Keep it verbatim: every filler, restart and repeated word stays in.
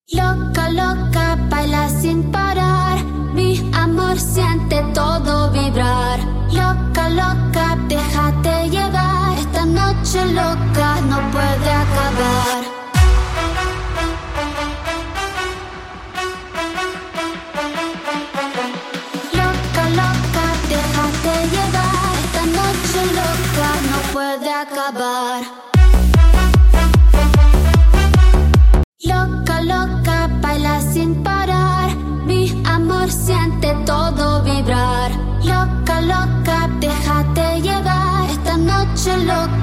Loca, loca, baila sin parar. Mi amor siente todo vibrar. Loca, loca, déjate llevar. Esta noche loca no puede acabar. Loca, loca, déjate llevar. Esta noche loca no puede acabar. Loca, loca, baila sin parar. Mi amor siente todo vibrar. Loca, loca, déjate llevar. Esta noche loca